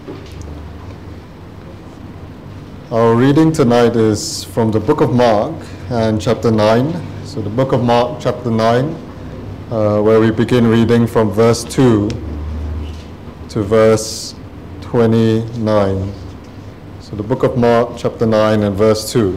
Our reading tonight is from the book of Mark and chapter 9. So the book of Mark chapter 9, where we begin reading from verse 2 to verse 29. So the book of Mark chapter 9 and verse 2.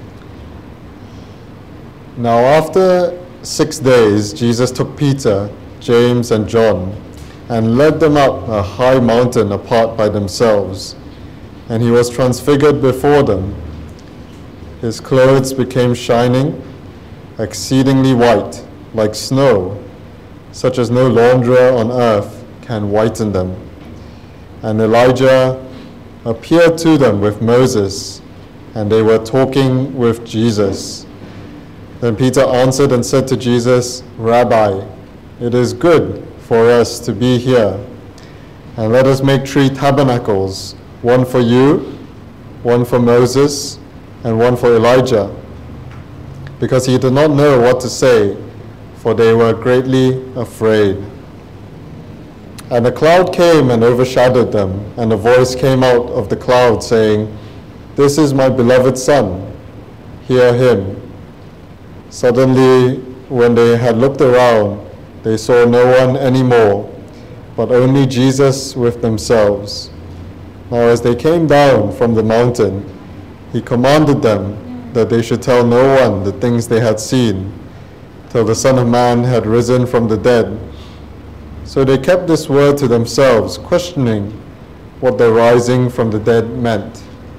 Now after 6 days, Jesus took Peter, James and John and led them up a high mountain apart by themselves. And he was transfigured before them. His clothes became shining, exceedingly white, like snow, such as no launderer on earth can whiten them. And Elijah appeared to them with Moses, and they were talking with Jesus. Then Peter answered and said to Jesus, "Rabbi, it is good for us to be here, and let us make 3 tabernacles, one for you, one for Moses, and one for Elijah." Because he did not know what to say, for they were greatly afraid. And a cloud came and overshadowed them, and a voice came out of the cloud saying, "This is my beloved Son, hear him." Suddenly, when they had looked around, they saw no one anymore, but only Jesus with themselves. Now as they came down from the mountain, he commanded them that they should tell no one the things they had seen, till the Son of Man had risen from the dead. So they kept this word to themselves, questioning what the rising from the dead meant.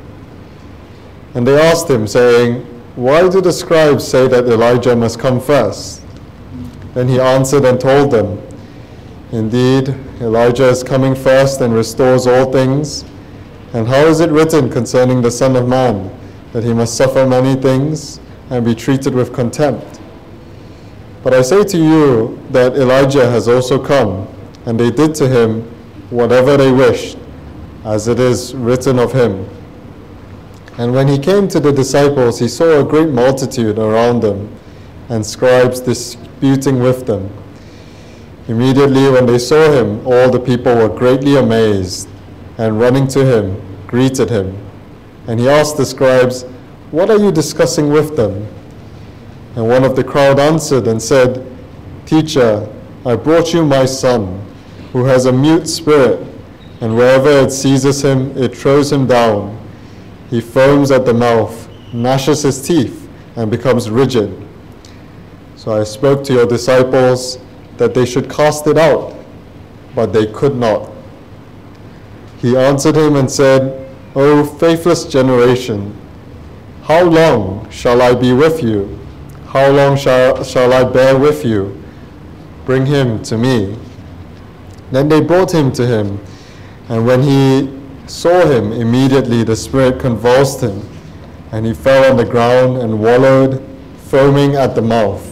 And they asked him, saying, "Why do the scribes say that Elijah must come first?" Then he answered and told them, "Indeed, Elijah is coming first and restores all things. And how is it written concerning the Son of Man, that he must suffer many things and be treated with contempt? But I say to you that Elijah has also come, and they did to him whatever they wished, as it is written of him." And when he came to the disciples, he saw a great multitude around them, and scribes disputing with them. Immediately when they saw him, all the people were greatly amazed, and running to him, greeted him. And he asked the scribes, "What are you discussing with them?" And one of the crowd answered and said, "Teacher, I brought you my son, who has a mute spirit, and wherever it seizes him, it throws him down. He foams at the mouth, gnashes his teeth, and becomes rigid. So I spoke to your disciples that they should cast it out, but they could not." He answered him and said, "O faithless generation, how long shall I be with you? How long shall I bear with you? Bring him to me." Then they brought him to him, and when he saw him, immediately the spirit convulsed him, and he fell on the ground and wallowed, foaming at the mouth.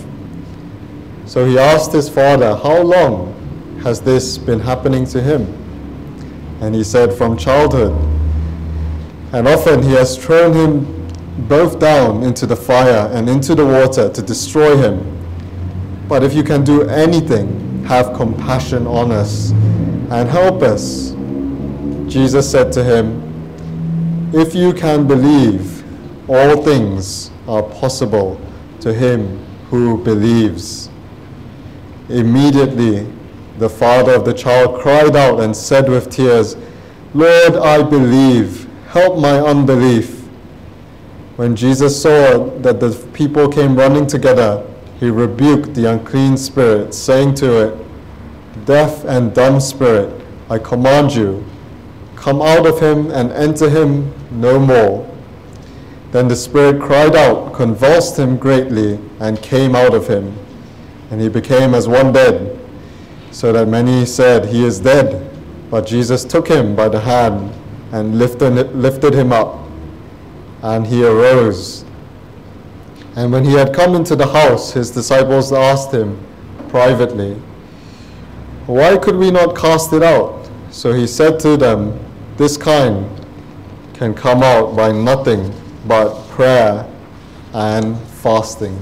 So he asked his father, "How long has this been happening to him?" And he said, "From childhood. And often he has thrown him both down into the fire and into the water to destroy him. But if you can do anything, have compassion on us and help us." Jesus said to him, "If you can believe, all things are possible to him who believes." Immediately, the father of the child cried out and said with tears, "Lord, I believe, help my unbelief." When Jesus saw that the people came running together, he rebuked the unclean spirit, saying to it, "Deaf and dumb spirit, I command you, come out of him and enter him no more." Then the spirit cried out, convulsed him greatly, and came out of him. And he became as one dead, so that many said, "He is dead." But Jesus took him by the hand and lifted him up, and he arose. And when he had come into the house, his disciples asked him privately, "Why could we not cast it out?" So he said to them, "This kind can come out by nothing but prayer and fasting."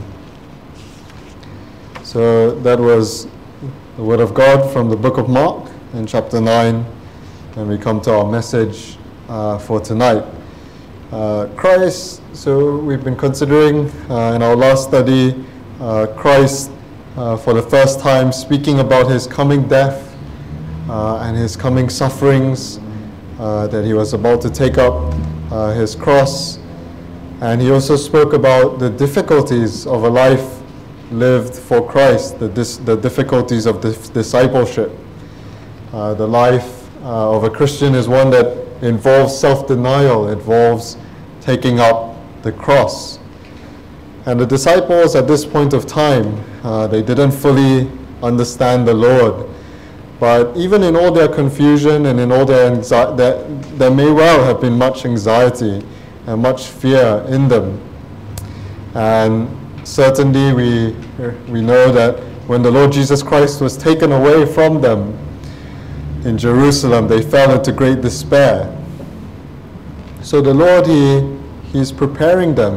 So that was the word of God from the book of Mark in chapter 9. and we come to our message for tonight. Christ, so we've been considering in our last study, Christ for the first time speaking about his coming death and his coming sufferings, that he was about to take up his cross. And he also spoke about the difficulties of a life lived for Christ, the difficulties of discipleship. The life of a Christian is one that involves self-denial, involves taking up the cross. And the disciples at this point of time, they didn't fully understand the Lord. But even in all their confusion and in all their anxiety, there may well have been much anxiety and much fear in them. And certainly we know that when the Lord Jesus Christ was taken away from them in Jerusalem, they fell into great despair. So the Lord, He's preparing them.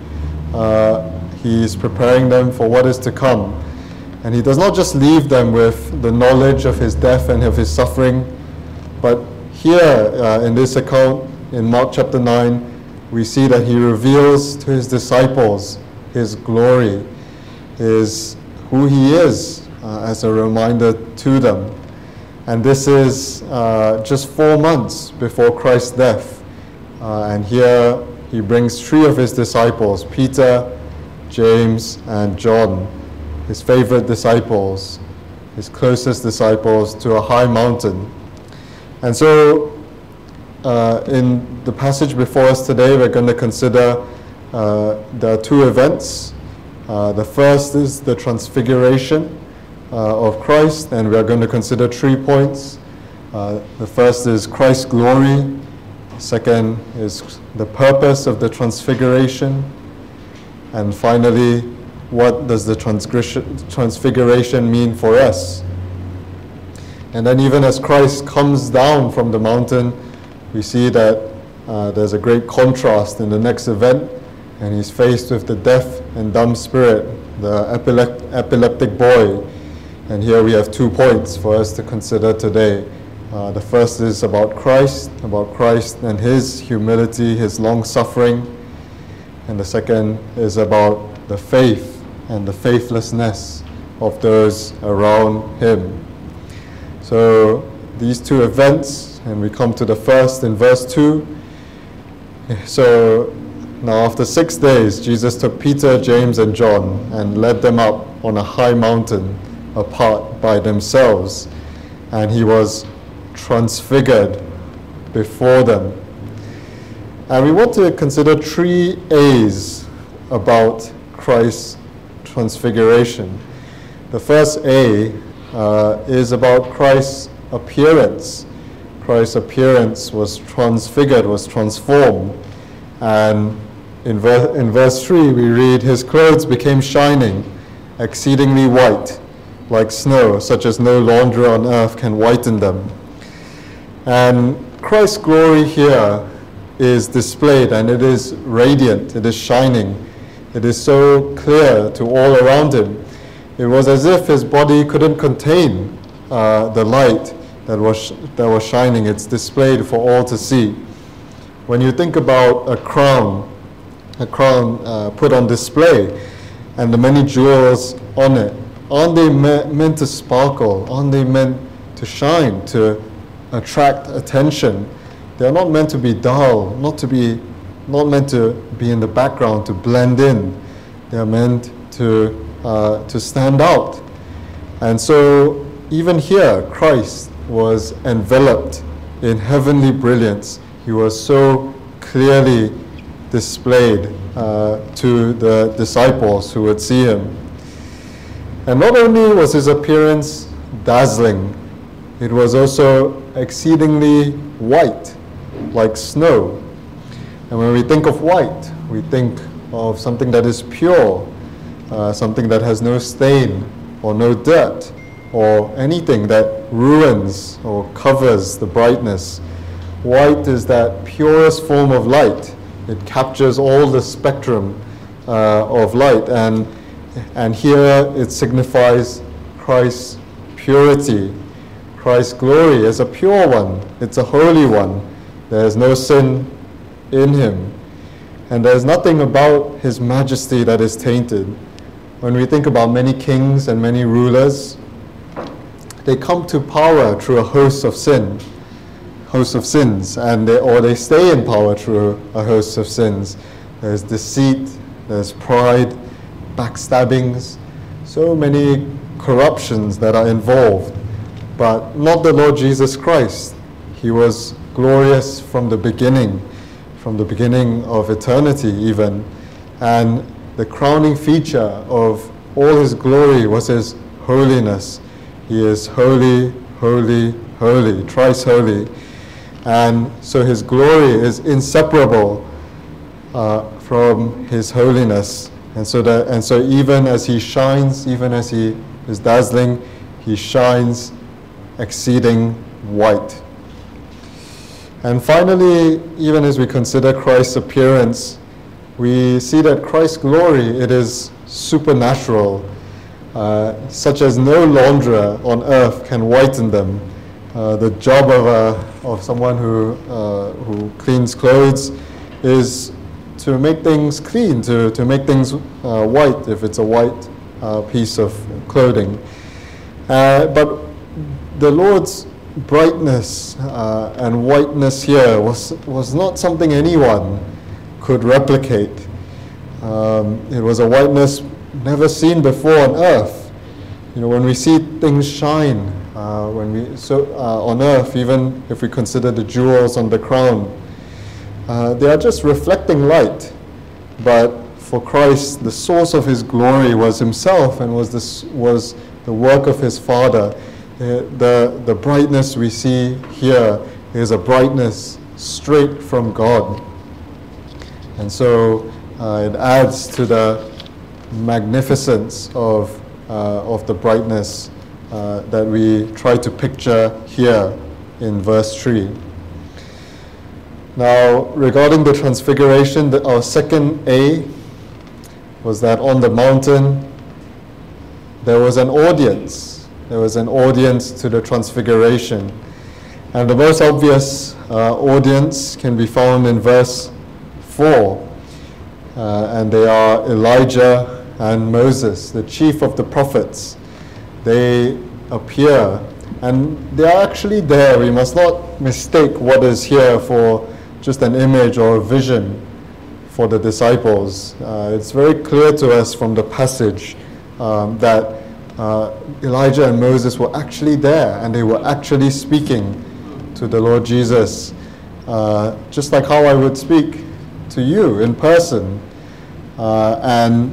He's preparing them for what is to come. And He does not just leave them with the knowledge of His death and of His suffering, but here in this account, in Mark chapter 9, we see that He reveals to His disciples His glory, who He is, as a reminder to them. And this is just 4 months before Christ's death. And here He brings 3 of His disciples, Peter, James, and John, His favorite disciples, His closest disciples, to a high mountain. And so in the passage before us today, we're going to consider the 2 events. The first is the transfiguration of Christ, and we are going to consider 3 points. The first is Christ's glory. The second is the purpose of the transfiguration. And finally, what does the transfiguration mean for us? And then even as Christ comes down from the mountain, we see that there's a great contrast in the next event, and He's faced with the deaf and dumb spirit, the epileptic boy. And here we have 2 points for us to consider today. The first is about Christ and His humility, His long suffering. And the second is about the faith and the faithlessness of those around Him. So these 2 events, and we come to the first in verse 2. So now after 6 days, Jesus took Peter, James, and John and led them up on a high mountain apart by themselves, and He was transfigured before them. And we want to consider 3 A's about Christ's transfiguration. The first A is about Christ's appearance. Christ's appearance was transfigured, was transformed. And in verse 3 we read, His clothes became shining, exceedingly white, like snow, such as no launderer on earth can whiten them. And Christ's glory here is displayed, and it is radiant, it is shining. It is so clear to all around Him. It was as if His body couldn't contain the light that was shining. It's displayed for all to see. When you think about a crown put on display, and the many jewels on it, aren't they meant to sparkle? Aren't they meant to shine, to attract attention? They're not meant to be dull, not meant to be in the background, to blend in. They're meant to stand out. And so even here, Christ was enveloped in heavenly brilliance. He was so clearly displayed to the disciples who would see Him. And not only was His appearance dazzling, it was also exceedingly white, like snow. And when we think of white, we think of something that is pure, something that has no stain or no dirt or anything that ruins or covers the brightness. White is that purest form of light. It captures all the spectrum of light, and here it signifies Christ's purity, Christ's glory is a pure one. It's a holy one. There is no sin in him. And there is nothing about his majesty that is tainted. When we think about many kings and many rulers, they come to power through a host of sins, and they stay in power through a host of sins. There's deceit, there's pride, backstabbings, so many corruptions that are involved. But not the Lord Jesus Christ. He was glorious from the beginning of eternity even. And the crowning feature of all his glory was his holiness. He is holy, holy, holy, thrice holy. And so his glory is inseparable from his holiness. And so even as he shines, even as he is dazzling, he shines exceeding white. And finally, even as we consider Christ's appearance, we see that Christ's glory, it is supernatural, such as no launderer on earth can whiten them. The job of someone who cleans clothes is to make things clean, to make things white, if it's a white piece of clothing. But the Lord's brightness and whiteness here was not something anyone could replicate. It was a whiteness never seen before on earth. When we see things shine, on earth, even if we consider the jewels on the crown, they are just reflecting light. But for Christ, the source of his glory was himself and was the work of his Father. The brightness we see here is a brightness straight from God. And so it adds to the magnificence of the brightness that we try to picture here in verse 3. Now, regarding the transfiguration, our second A was that on the mountain there was an audience. There was an audience to the transfiguration. And the most obvious audience can be found in verse 4. And they are Elijah and Moses, the chief of the prophets. They appear, and they are actually there. We must not mistake what is here for just an image or a vision for the disciples. It's very clear to us from the passage that Elijah and Moses were actually there, and they were actually speaking to the Lord Jesus, just like how I would speak to you in person. And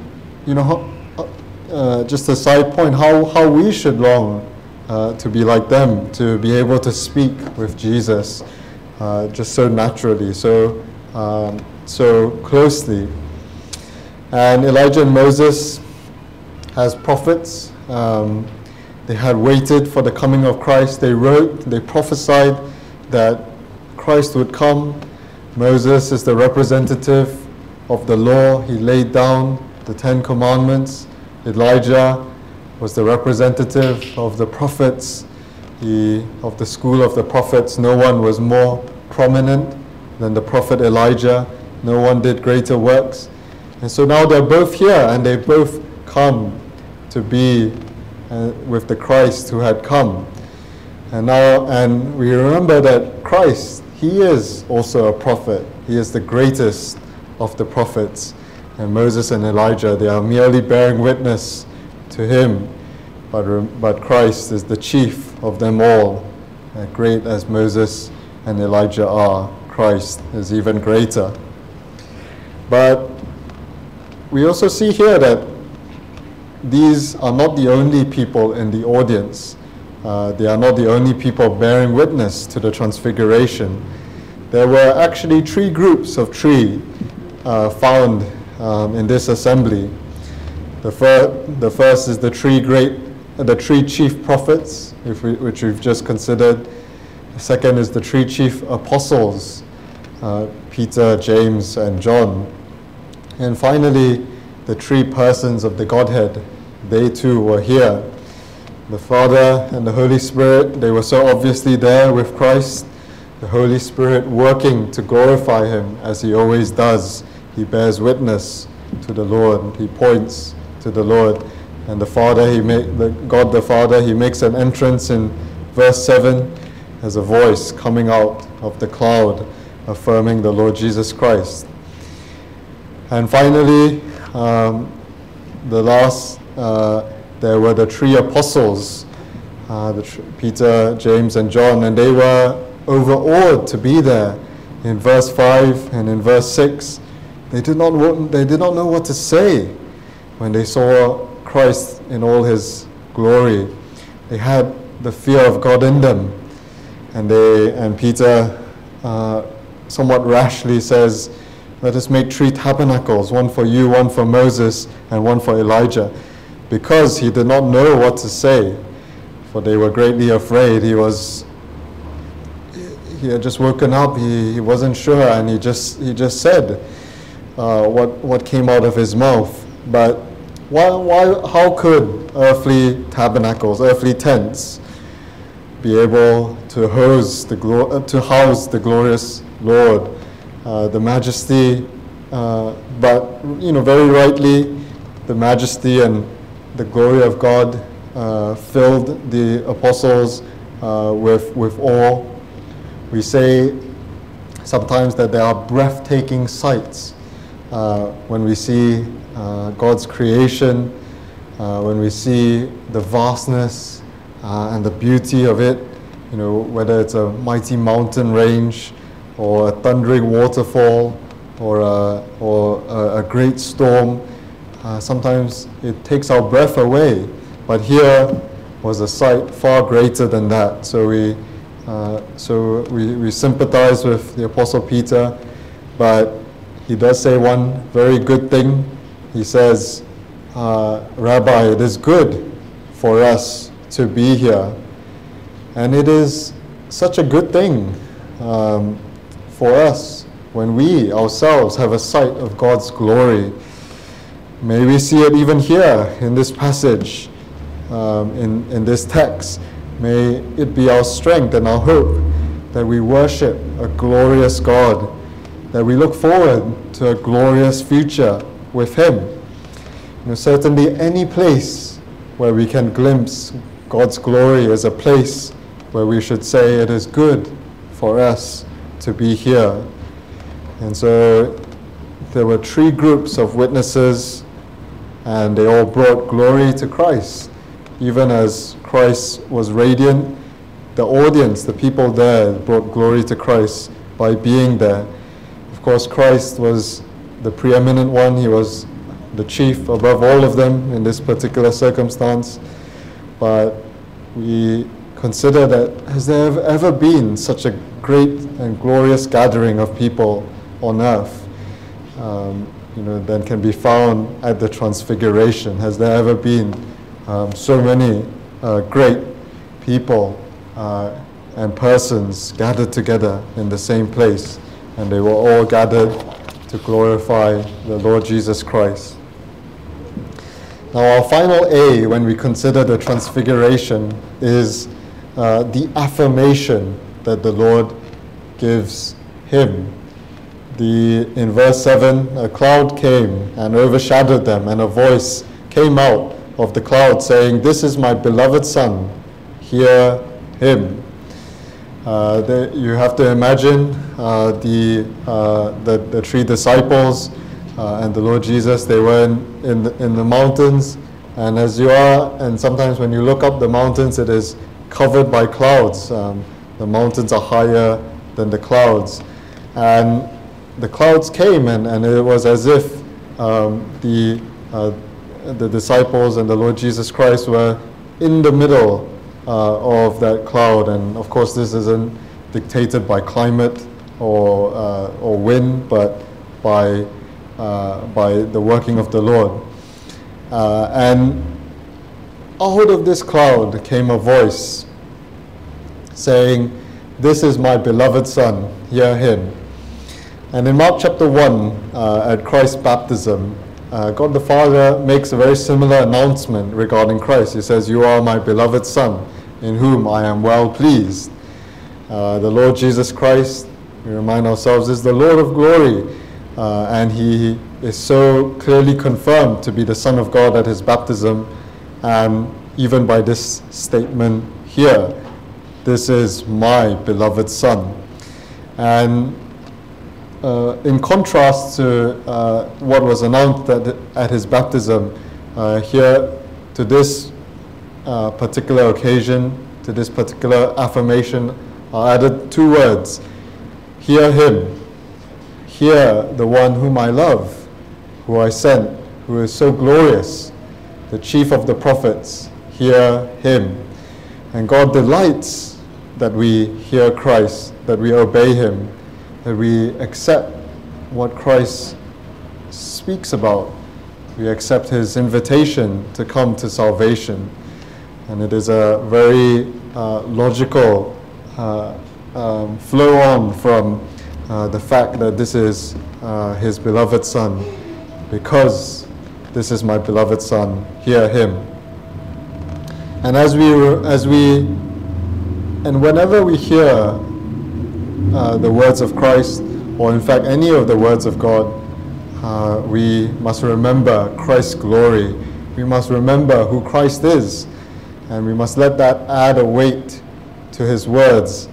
just a side point, how we should long to be like them, to be able to speak with Jesus just so naturally, so closely. And Elijah and Moses, as prophets, they had waited for the coming of Christ. They wrote, they prophesied that Christ would come. Moses is the representative of the law. He laid down the 10 Commandments. Elijah was the representative of the prophets, of the school of the prophets. No one was more prominent than the prophet Elijah. No one did greater works. And so now they're both here, and they both come to be with the Christ who had come. And we remember that Christ, he is also a prophet. He is the greatest of the prophets. And Moses and Elijah, they are merely bearing witness to him. But Christ is the chief of them all. Great as Moses and Elijah are, Christ is even greater. But we also see here that these are not the only people in the audience. They are not the only people bearing witness to the transfiguration. There were actually 3 groups of 3 found in this assembly. The first is the 3 chief prophets, which we've just considered. The second is the 3 chief apostles, Peter, James, and John. And finally, the 3 persons of the Godhead, they too were here. The Father and the Holy Spirit, they were so obviously there with Christ. The Holy Spirit working to glorify him as he always does. He bears witness to the Lord. He points to the Lord. And the Father, God the Father, he makes an entrance in verse 7 as a voice coming out of the cloud, affirming the Lord Jesus Christ. And finally, there were the three apostles, Peter, James, and John, and they were overawed to be there. In verse 5 and in verse 6, they did not know what to say when they saw Christ in all his glory. They had the fear of God in them, and Peter somewhat rashly says, "Let us make 3 tabernacles, one for you, one for Moses, and one for Elijah," because he did not know what to say, for they were greatly afraid. He had just woken up, he wasn't sure, and he just said what came out of his mouth. But how could earthly tabernacles, earthly tents, be able to house the glorious Lord, the majesty, but very rightly, the majesty and the glory of God filled the apostles with awe. We say sometimes that there are breathtaking sights when we see God's creation, when we see the vastness and the beauty of it, whether it's a mighty mountain range or a thundering waterfall or a great storm. Sometimes it takes our breath away, but here was a sight far greater than that. So we sympathize with the Apostle Peter, but he does say one very good thing. He says, "Rabbi, it is good for us to be here." And it is such a good thing for us when we ourselves have a sight of God's glory. May we see it even here in this passage, in this text. May it be our strength and our hope that we worship a glorious God, that we look forward to a glorious future with him. Certainly any place where we can glimpse God's glory is a place where we should say it is good for us to be here. And so there were 3 groups of witnesses, and they all brought glory to Christ. Even as Christ was radiant, the audience, the people there, brought glory to Christ by being there. Of course, Christ was the preeminent one. He was the chief above all of them in this particular circumstance. But we consider that, has there ever been such a great and glorious gathering of people on earth that can be found at the Transfiguration? Has there ever been so many great people and persons gathered together in the same place, and they were all gathered to glorify the Lord Jesus Christ? Now, our final A when we consider the Transfiguration is the affirmation that the Lord gives him. In verse 7, a cloud came and overshadowed them, and a voice came out of the cloud saying, "This is my beloved Son, hear him." You have to imagine the 3 disciples and the Lord Jesus. They were in the mountains, and as you are, and sometimes when you look up the mountains, it is covered by clouds. The mountains are higher than the clouds, and the clouds came, and it was as if the disciples and the Lord Jesus Christ were in the middle of that cloud. And of course, this isn't dictated by climate or wind, but by the working of the Lord. And out of this cloud came a voice saying, "This is my beloved Son, hear him." And in Mark chapter 1, at Christ's baptism, God the Father makes a very similar announcement regarding Christ. He says, "You are my beloved Son, in whom I am well pleased." The Lord Jesus Christ, we remind ourselves, is the Lord of glory, and he is so clearly confirmed to be the Son of God at his baptism, and even by this statement here, "This is my beloved Son." And in contrast to what was announced at his baptism, here to this particular occasion, to this particular affirmation, are added two words: "Hear him." Hear the one whom I love, who I sent, who is so glorious, the chief of the prophets. Hear him. And God delights that we hear Christ, that we obey him, that we accept what Christ speaks about. We accept his invitation to come to salvation. And it is a very logical flow on from the fact that this is his beloved Son. Because this is my beloved Son, hear him. And whenever we hear the words of Christ, or in fact any of the words of God, we must remember Christ's glory. We must remember who Christ is, and we must let that add a weight to his words,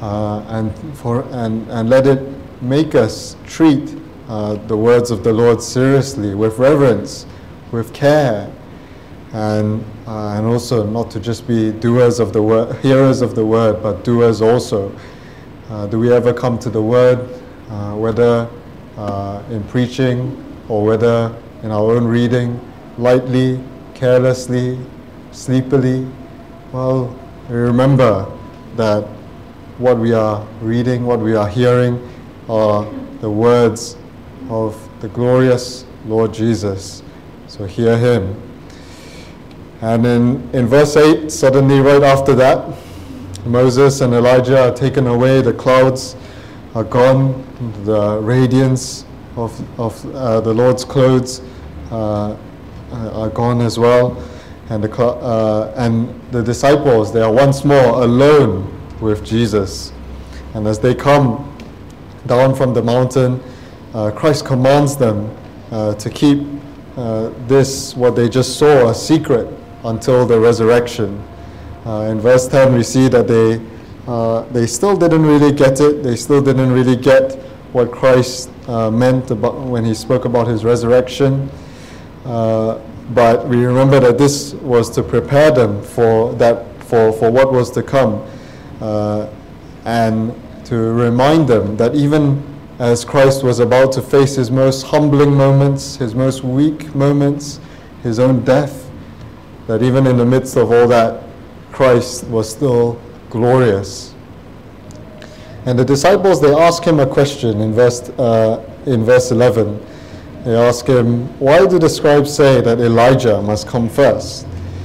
and let it make us treat the words of the Lord seriously, with reverence, with care, and also not to just be doers of the word, hearers of the word, but doers also. Do we ever come to the word, whether in preaching or whether in our own reading, lightly, carelessly, sleepily? Well, we remember that what we are reading, what we are hearing, are the words of the glorious Lord Jesus. So hear him. And in verse 8, suddenly right after that, Moses and Elijah are taken away, the clouds are gone, the radiance of the Lord's clothes are gone as well, and the disciples, they are once more alone with Jesus. And as they come down from the mountain, Christ commands them to keep this, what they just saw, a secret until the resurrection. In verse 10 we see that they still didn't really get it. They still didn't really get what Christ meant about when he spoke about his resurrection. But we remember that this was to prepare them for what was to come, and to remind them that even as Christ was about to face his most humbling moments, his most weak moments, his own death, that even in the midst of all that, Christ was still glorious. And the disciples, they ask him a question in verse 11. They ask him, "Why do the scribes say that Elijah must come first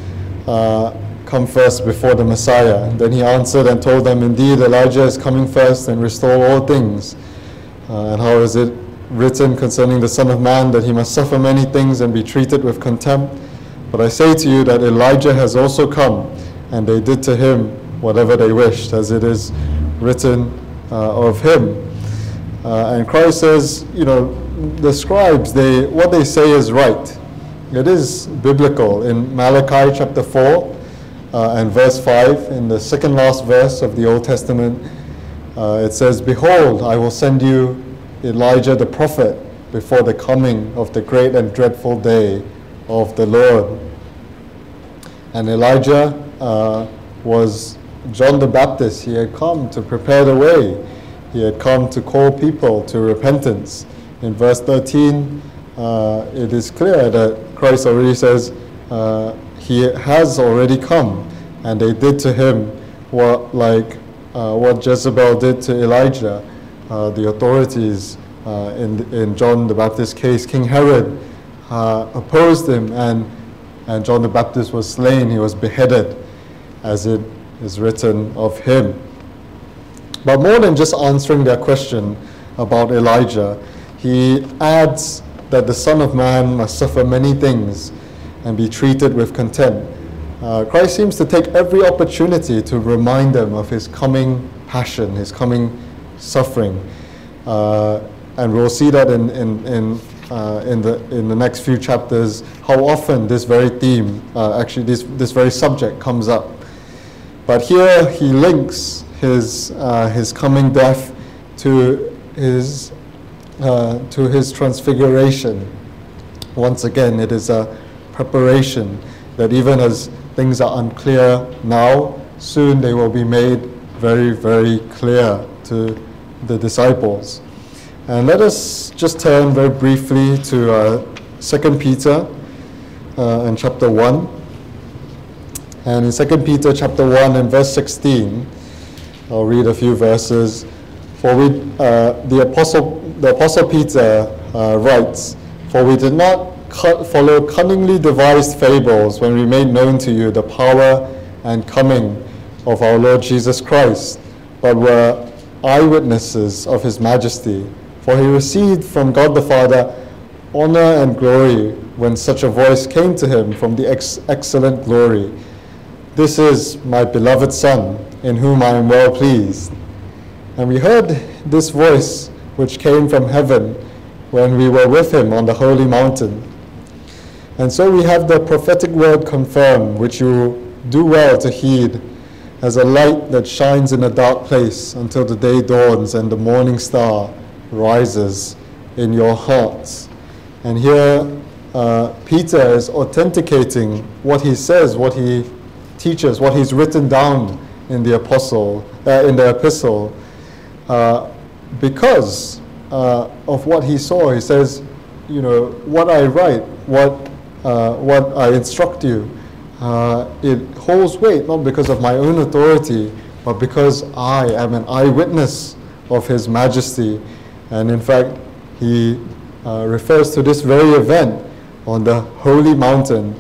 before the Messiah?" Then he answered and told them, "Indeed, Elijah is coming first and restore all things. And how is it written concerning the Son of Man that he must suffer many things and be treated with contempt? But I say to you that Elijah has also come, and they did to him whatever they wished, as it is written of him." And Christ says, the scribes, what they say is right. It is biblical. In Malachi chapter 4 and verse 5, in the second last verse of the Old Testament, it says, "Behold, I will send you Elijah the prophet before the coming of the great and dreadful day of the Lord." And Elijah was John the Baptist. He had come to prepare the way. He had come to call people to repentance. In verse 13, it is clear that Christ already says he has already come, and they did to him what Jezebel did to Elijah. The authorities in John the Baptist's case, King Herod opposed him, and John the Baptist was slain. He was beheaded, as it is written of him. But more than just answering their question about Elijah, he adds that the Son of Man must suffer many things and be treated with contempt, Christ seems to take every opportunity to remind them of his coming passion, his coming suffering. And we'll see that in the next few chapters, how often this very theme, this very subject comes up. But here he links his coming death to his transfiguration. Once again, it is a preparation that even as things are unclear now, soon they will be made very, very clear to the disciples. And let us just turn very briefly to 2 Peter in chapter 1. And in 2 Peter chapter 1 and verse 16, I'll read a few verses. For the Apostle Peter writes, "For we did not follow cunningly devised fables when we made known to you the power and coming of our Lord Jesus Christ, but were eyewitnesses of his majesty. For he received from God the Father honor and glory when such a voice came to him from the excellent glory. This is my beloved Son, in whom I am well pleased." And we heard this voice which came from heaven when we were with him on the holy mountain. And so we have the prophetic word confirmed, which you do well to heed, as a light that shines in a dark place until the day dawns and the morning star rises in your hearts. And here Peter is authenticating what he says, what he teaches, what he's written down in the epistle, because of what he saw. He says, what I write, what I instruct you, it holds weight not because of my own authority, but because I am an eyewitness of his majesty. And in fact, he refers to this very event on the holy mountain.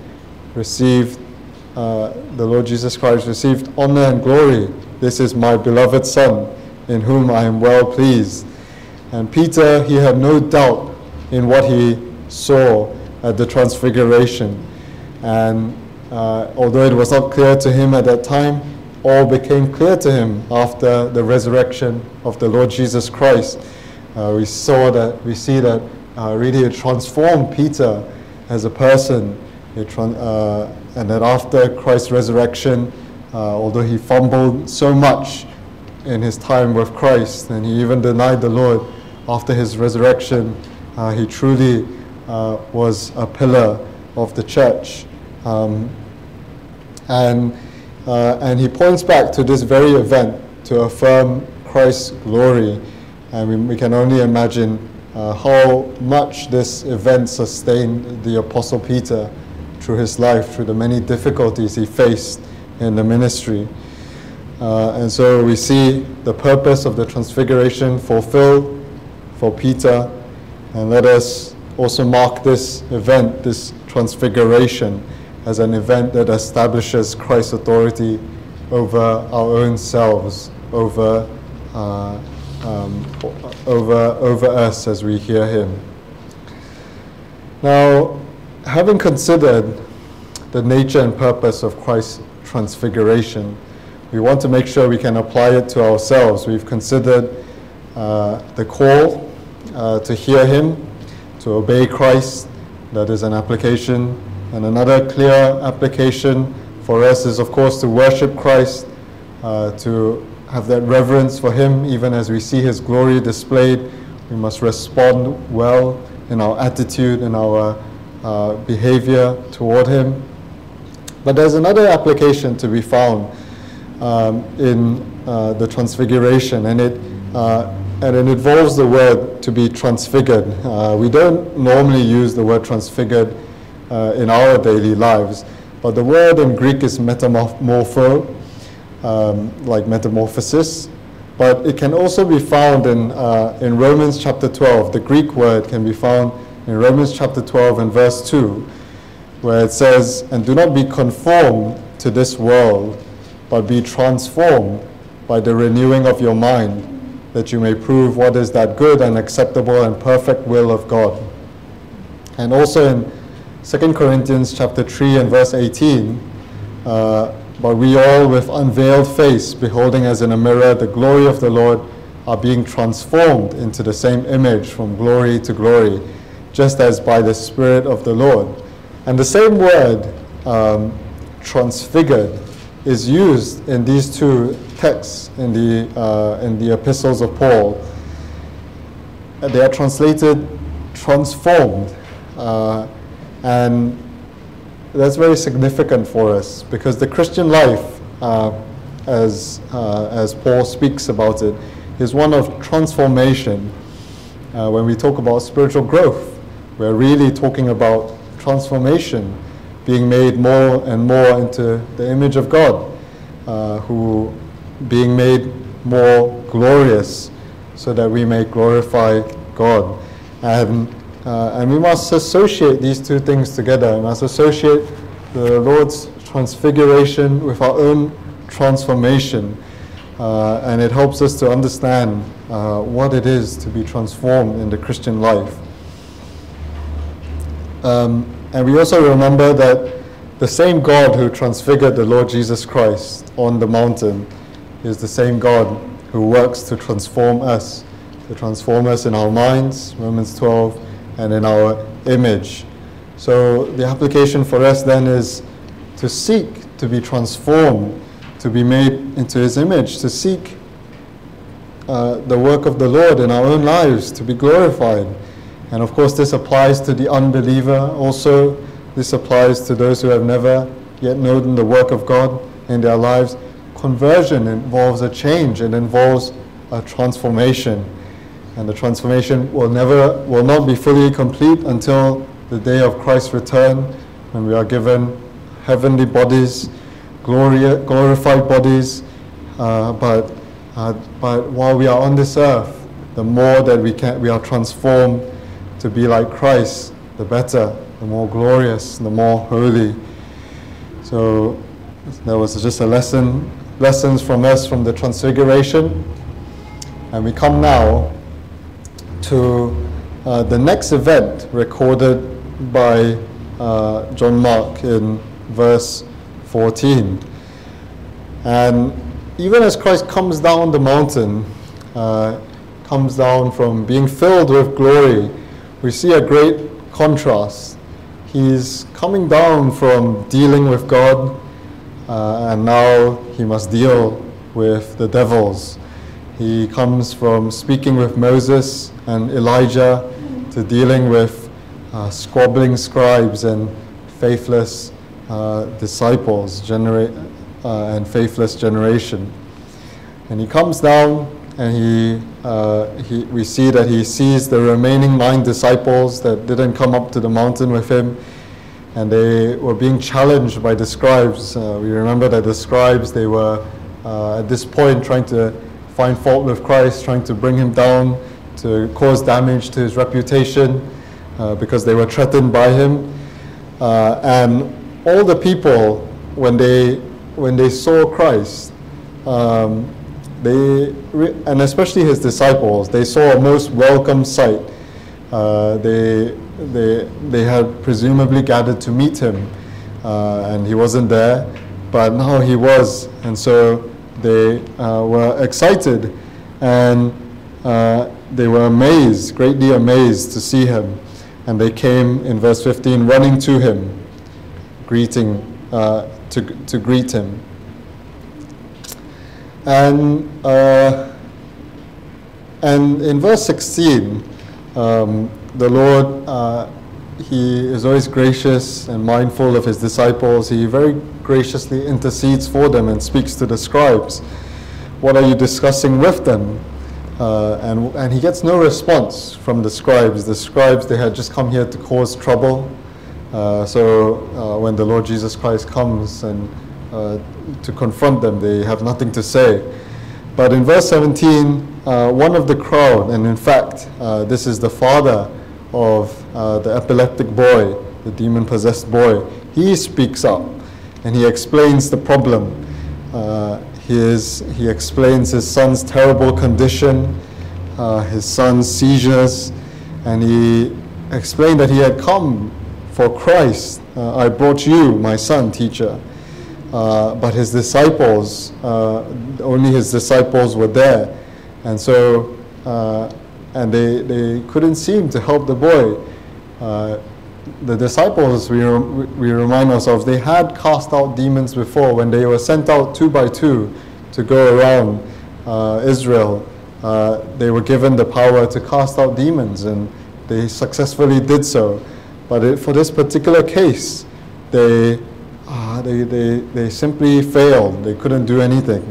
The Lord Jesus Christ received honor and glory. "This is my beloved Son, in whom I am well pleased." And Peter, he had no doubt in what he saw at the transfiguration. And although it was not clear to him at that time, all became clear to him after the resurrection of the Lord Jesus Christ. We see that really it transformed Peter as a person. And that after Christ's resurrection, although he fumbled so much in his time with Christ, and he even denied the Lord after his resurrection, he truly was a pillar of the church. And he points back to this very event to affirm Christ's glory. And we can only imagine how much this event sustained the Apostle Peter through his life, through the many difficulties he faced in the ministry. And so we see the purpose of the transfiguration fulfilled for Peter. And let us also mark this event, this transfiguration, as an event that establishes Christ's authority over our own selves, over us as we hear him. Now, having considered the nature and purpose of Christ's transfiguration, we want to make sure we can apply it to ourselves. We've considered the call to hear him, to obey Christ. That is an application. And another clear application for us is, of course, to worship Christ, to have that reverence for him. Even as we see his glory displayed, we must respond well in our attitude, in our behavior toward him. But there's another application to be found in the transfiguration, and it involves the word to be transfigured. We don't normally use the word transfigured in our daily lives, but the word in Greek is metamorpho, like metamorphosis, but it can also be found in Romans chapter 12. The Greek word can be found in Romans chapter 12 and verse 2, where it says, "And do not be conformed to this world, but be transformed by the renewing of your mind, that you may prove what is that good and acceptable and perfect will of God." And also in 2 Corinthians chapter 3 and verse 18, but we all with unveiled face, beholding as in a mirror the glory of the Lord, are being transformed into the same image from glory to glory, just as by the Spirit of the Lord. And the same word, transfigured, is used in these two texts in the epistles of Paul. They are translated transformed, and that's very significant for us, because the Christian life, as Paul speaks about it, is one of transformation. When we talk about spiritual growth, we're really talking about transformation, being made more and more into the image of God, who being made more glorious, so that we may glorify God. And we must associate these two things together. We must associate the Lord's transfiguration with our own transformation. And it helps us to understand what it is to be transformed in the Christian life. And we also remember that the same God who transfigured the Lord Jesus Christ on the mountain is the same God who works to transform us in our minds, Romans 12, and in our image. So the application for us then is to seek to be transformed, to be made into His image, to seek the work of the Lord in our own lives, to be glorified. And of course this applies to the unbeliever also. This applies to those who have never yet known the work of God in their lives. Conversion involves a change, it involves a transformation. And the transformation will not be fully complete until the day of Christ's return, when we are given heavenly bodies, glorified bodies. But while we are on this earth, the more that we are transformed to be like Christ, the better, the more glorious, the more holy. So that was just lessons from us from the Transfiguration. And we come now to the next event recorded by John Mark in verse 14. And even as Christ comes down the mountain, comes down from being filled with glory, we see a great contrast. He's coming down from dealing with God, and now he must deal with the devils. He comes from speaking with Moses and Elijah to dealing with squabbling scribes and faithless disciples and faithless generation. And he comes down, and we see that he sees the remaining 9 disciples that didn't come up to the mountain with him, and they were being challenged by the scribes. We remember that the scribes, they were at this point trying to find fault with Christ, trying to bring him down, to cause damage to his reputation, because they were threatened by him. And all the people, when they saw Christ, and especially his disciples, they saw a most welcome sight. They had presumably gathered to meet him, and he wasn't there, but now he was, and so they were excited, and they were amazed, greatly amazed to see him. And they came, in verse 15, running to him, to greet him. And in verse 16, the Lord, he is always gracious and mindful of his disciples. He very graciously intercedes for them and speaks to the scribes. What are you discussing with them? And he gets no response from the scribes. The scribes, they had just come here to cause trouble. So when the Lord Jesus Christ comes and to confront them, they have nothing to say. But in verse 17, one of the crowd, and in fact, this is the father of the epileptic boy, the demon-possessed boy, he speaks up and he explains the problem. He explains his son's terrible condition, his son's seizures, and explained that he had come for Christ. I brought you, my son, teacher. But his disciples, only his disciples were there. And so, and they couldn't seem to help the boy. The disciples, we remind ourselves, they had cast out demons before when they were sent out 2 by 2 to go around Israel. They were given the power to cast out demons, and they successfully did so. But for this particular case, they simply failed. They couldn't do anything.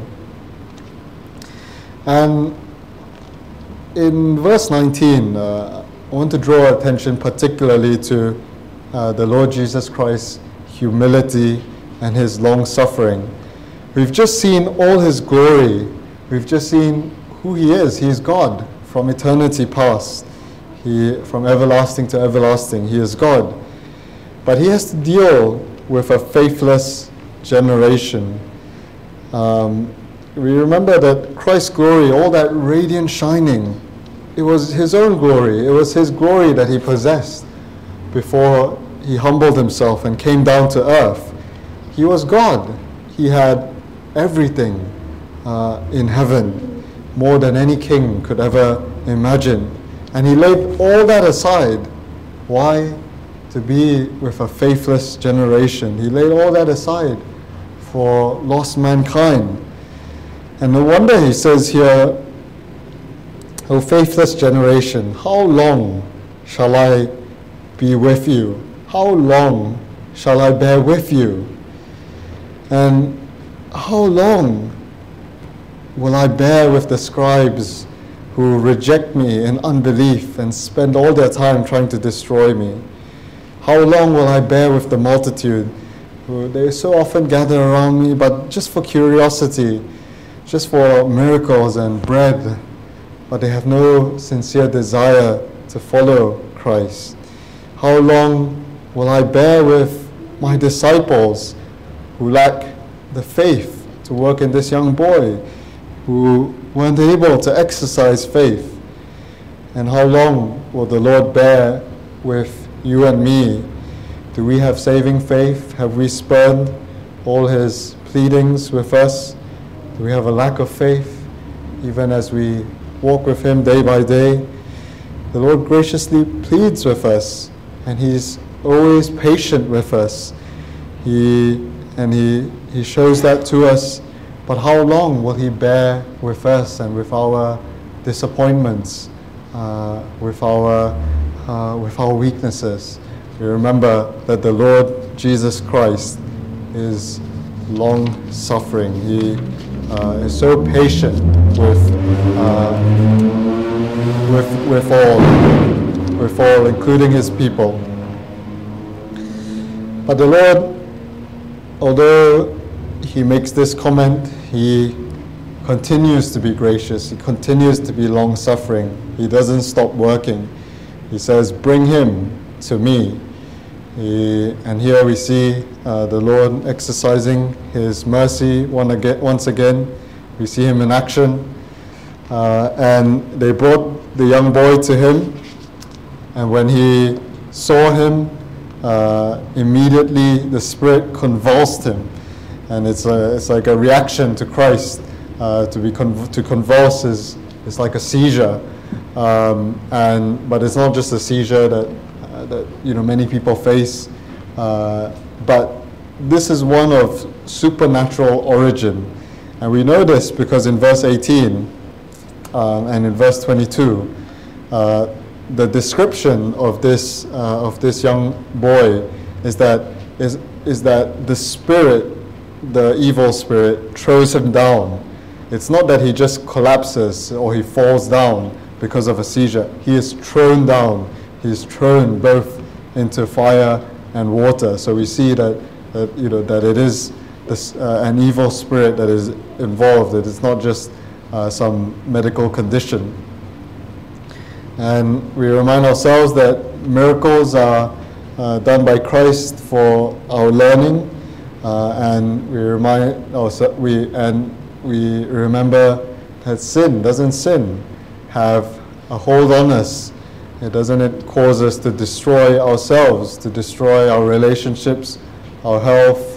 And in verse 19, I want to draw attention particularly to the Lord Jesus Christ's humility and his long suffering. We've just seen all his glory. We've just seen who he is. He is God from eternity past. From everlasting to everlasting, he is God. But he has to deal with a faithless generation. We remember that Christ's glory, all that radiant shining, it was his own glory. It was his glory that he possessed before he humbled himself and came down to earth. He was God. He had everything in heaven, more than any king could ever imagine. And he laid all that aside. Why? To be with a faithless generation. He laid all that aside for lost mankind. And no wonder he says here, O faithless generation, how long shall I be with you? How long shall I bear with you? And how long will I bear with the scribes who reject me in unbelief and spend all their time trying to destroy me? How long will I bear with the multitude who they so often gather around me, but just for curiosity, just for miracles and bread, but they have no sincere desire to follow Christ? How long will I bear with my disciples who lack the faith to work in this young boy, who weren't able to exercise faith? And how long will the Lord bear with you and me? Do we have saving faith? Have we spurned all his pleadings with us? Do we have a lack of faith even as we walk with him day by day? The Lord graciously pleads with us, and he's always patient with us. He shows that to us. But how long will he bear with us and with our disappointments, with our weaknesses? We remember that the Lord Jesus Christ is long-suffering. He is so patient with all, including his people. But the Lord, although he makes this comment, he continues to be gracious. He continues to be long-suffering. He doesn't stop working. He says, bring him to me. And here we see the Lord exercising his mercy once again. We see him in action. And they brought the young boy to him. And when he saw him, immediately the Spirit convulsed him. And it's like a reaction to Christ. To convulse is like a seizure, but it's not just a seizure that many people face. But this is one of supernatural origin, and we know this because in verse 18 and in verse 22, the description of this young boy is that the spirit, the evil spirit, throws him down. It's not that he just collapses or he falls down because of a seizure. He is thrown down. He is thrown both into fire and water. So we see that it is an evil spirit that is involved. It is not just some medical condition. And we remind ourselves that miracles are done by Christ for our learning, and we remember that sin, doesn't sin have a hold on us? Doesn't it cause us to destroy ourselves, to destroy our relationships, our health,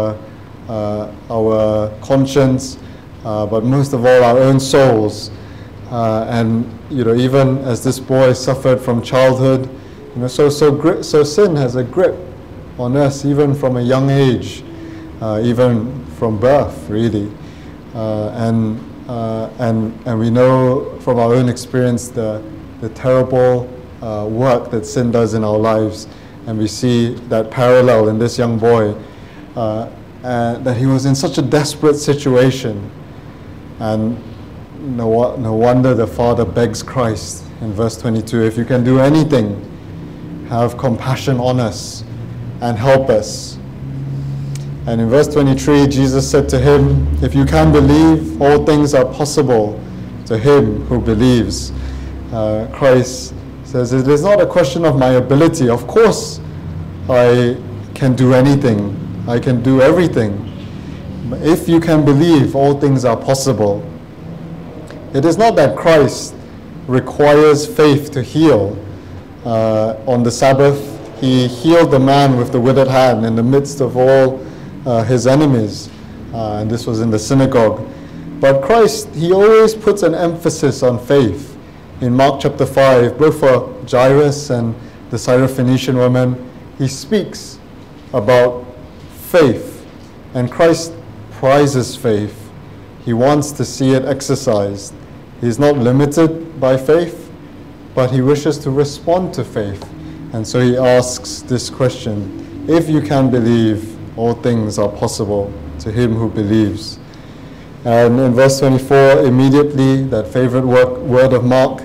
our conscience, but most of all our own souls? And even as this boy suffered from childhood, so sin has a grip on us even from a young age, even from birth, really. And we know from our own experience the terrible work that sin does in our lives, and we see that parallel in this young boy, that he was in such a desperate situation, and no wonder the father begs Christ in verse 22, if you can do anything, have compassion on us and help us. And in verse 23, Jesus said to him, if you can believe, all things are possible to him who believes. Christ says, it is not a question of my ability. Of course, I can do anything. I can do everything. But if you can believe, all things are possible. It is not that Christ requires faith to heal. On the Sabbath, he healed the man with the withered hand in the midst of all his enemies. And this was in the synagogue. But Christ, he always puts an emphasis on faith. In Mark chapter 5, both for Jairus and the Syrophoenician woman, he speaks about faith. And Christ prizes faith. He wants to see it exercised. He's not limited by faith, but he wishes to respond to faith. And so he asks this question, if you can believe, all things are possible to him who believes. And in verse 24, immediately, that favorite word of Mark,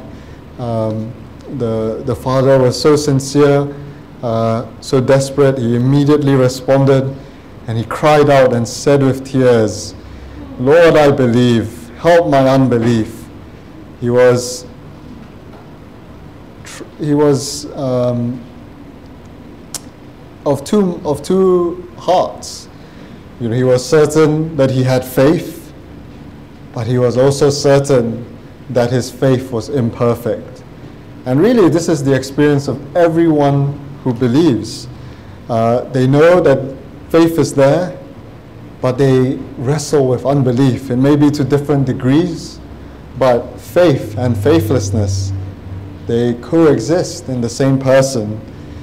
the father was so sincere, so desperate, he immediately responded, and he cried out and said with tears, Lord, I believe, help my unbelief. He was of two hearts. He was certain that he had faith, but he was also certain that his faith was imperfect. And really, this is the experience of everyone who believes. They know that faith is there, but they wrestle with unbelief. It may be to different degrees, but faith and faithlessness, they coexist in the same person.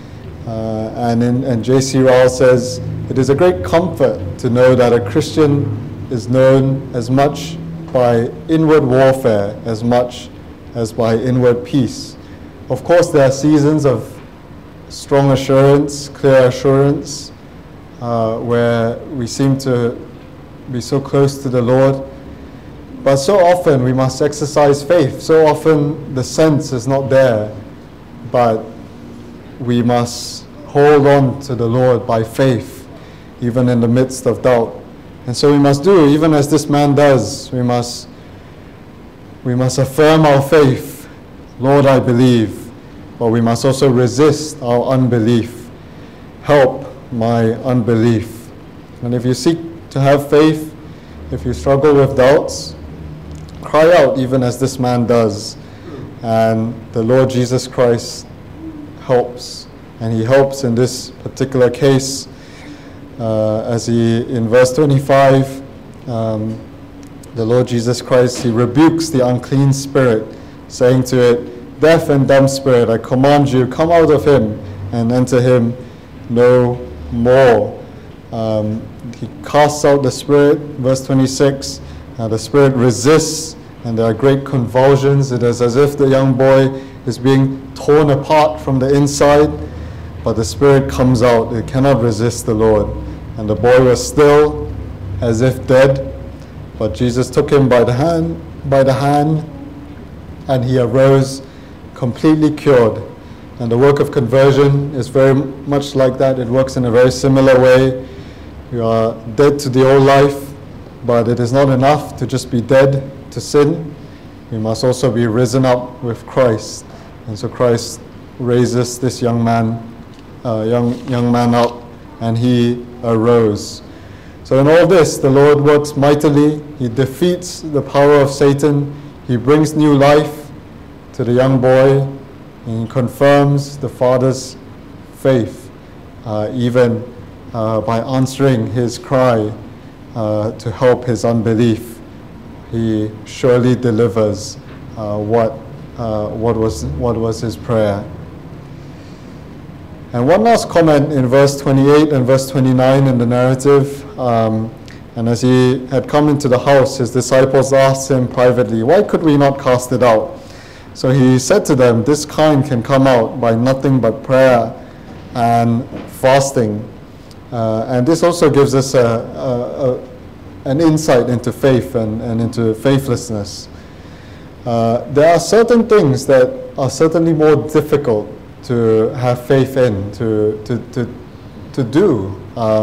And J.C. Ryle says, it is a great comfort to know that a Christian is known as much by inward warfare as much as by inward peace. Of course, there are seasons of strong assurance, clear assurance, where we seem to be so close to the Lord. But so often we must exercise faith. So often the sense is not there, but we must hold on to the Lord by faith, even in the midst of doubt. And so we must do, even as this man does, we must affirm our faith. Lord, I believe. But we must also resist our unbelief. Help my unbelief. And if you seek to have faith, if you struggle with doubts, cry out even as this man does. And the Lord Jesus Christ helps. And he helps in this particular case, as he, in verse 25, the Lord Jesus Christ, he rebukes the unclean spirit, saying to it, deaf and dumb spirit, I command you, come out of him and enter him no more. He casts out the spirit, verse 26, the spirit resists, and there are great convulsions. It is as if the young boy is being torn apart from the inside, but the spirit comes out. It cannot resist the Lord. And the boy was still as if dead, but Jesus took him by the hand, and he arose completely cured. And the work of conversion is very much like that. It works in a very similar way. You are dead to the old life, but it is not enough to just be dead to sin. We must also be risen up with Christ. And so Christ raises this young man up, and he arose. So in all this, the Lord works mightily. He defeats the power of Satan. He brings new life to the young boy, and he confirms the Father's faith, even by answering his cry to help his unbelief. He surely delivers what was his prayer. And one last comment in verse 28 and verse 29 in the narrative. And as he had come into the house, his disciples asked him privately, "Why could we not cast it out?" So he said to them, "This kind can come out by nothing but prayer and fasting." And this also gives us an insight into faith and into faithlessness. There are certain things that are certainly more difficult to have faith in, to do.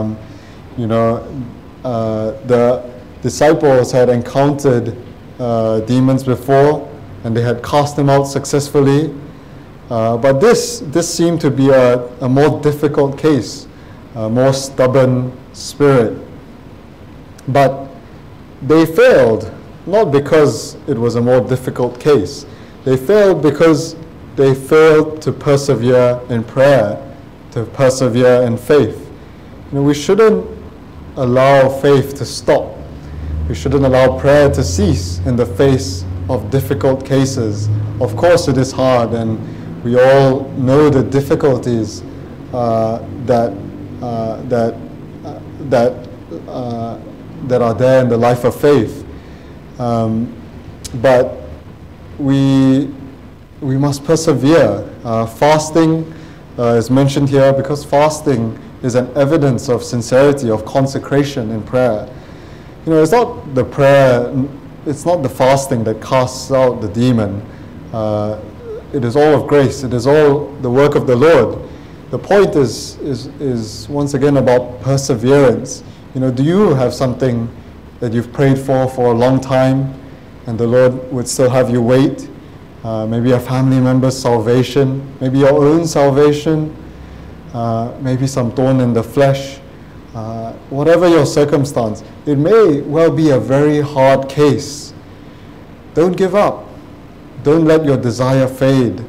The disciples had encountered demons before, and they had cast them out successfully. But this seemed to be a more difficult case, a more stubborn spirit. But they failed, not because it was a more difficult case. They failed because they failed to persevere in prayer, to persevere in faith. We shouldn't allow faith to stop. We shouldn't allow prayer to cease in the face of difficult cases. Of course it is hard, and we all know the difficulties that are there in the life of faith. But we must persevere. Fasting is mentioned here because fasting is an evidence of sincerity, of consecration in prayer. It's not the prayer, it's not the fasting that casts out the demon. It is all of grace. It is all the work of the Lord. The point is once again about perseverance. Do you have something that you've prayed for a long time, and the Lord would still have you wait? Maybe a family member's salvation, maybe your own salvation, maybe some thorn in the flesh. Whatever your circumstance, it may well be a very hard case. Don't give up. Don't let your desire fade.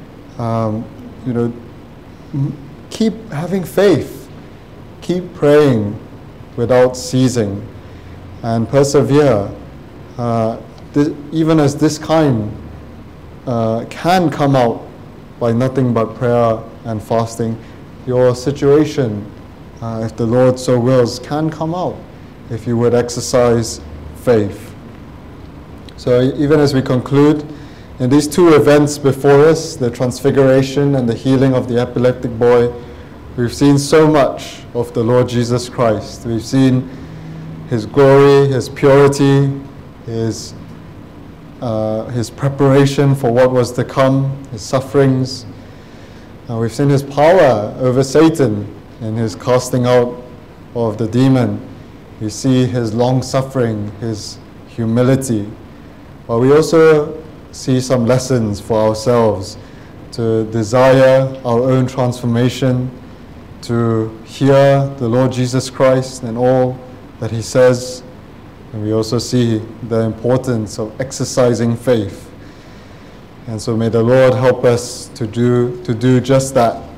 Keep having faith. Keep praying without ceasing, and persevere. Even as this kind can come out by nothing but prayer and fasting, your situation, if the Lord so wills, can come out if you would exercise faith. So even as we conclude, in these two events before us, the transfiguration and the healing of the epileptic boy, we've seen so much of the Lord Jesus Christ. We've seen his glory, his purity, his preparation for what was to come, his sufferings. We've seen his power over Satan and his casting out of the demon. We see his long suffering, his humility. But we also see some lessons for ourselves to desire our own transformation, to hear the Lord Jesus Christ and all that he says. And we also see the importance of exercising faith. And so may the Lord help us to do just that.